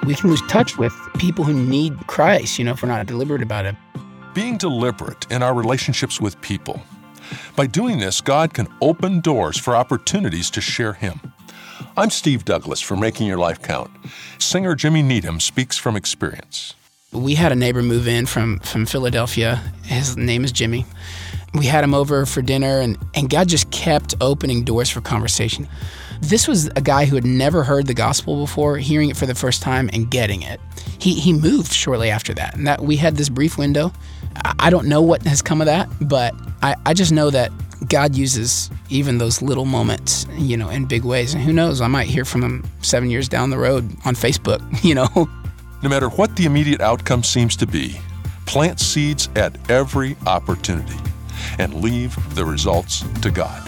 we can lose touch with people who need Christ, if we're not deliberate about it. Being deliberate in our relationships with people. By doing this, God can open doors for opportunities to share Him. I'm Steve Douglas for Making Your Life Count. Singer Jimmy Needham speaks from experience. We had a neighbor move in from Philadelphia. His name is Jimmy. We had him over for dinner, and God just kept opening doors for conversation. This was a guy who had never heard the gospel before, hearing it for the first time and getting it. He moved shortly after that, and that we had this brief window. I don't know what has come of that, but I just know that God uses even those little moments, in big ways. And who knows, I might hear from him 7 years down the road on Facebook, No matter what the immediate outcome seems to be, plant seeds at every opportunity and leave the results to God.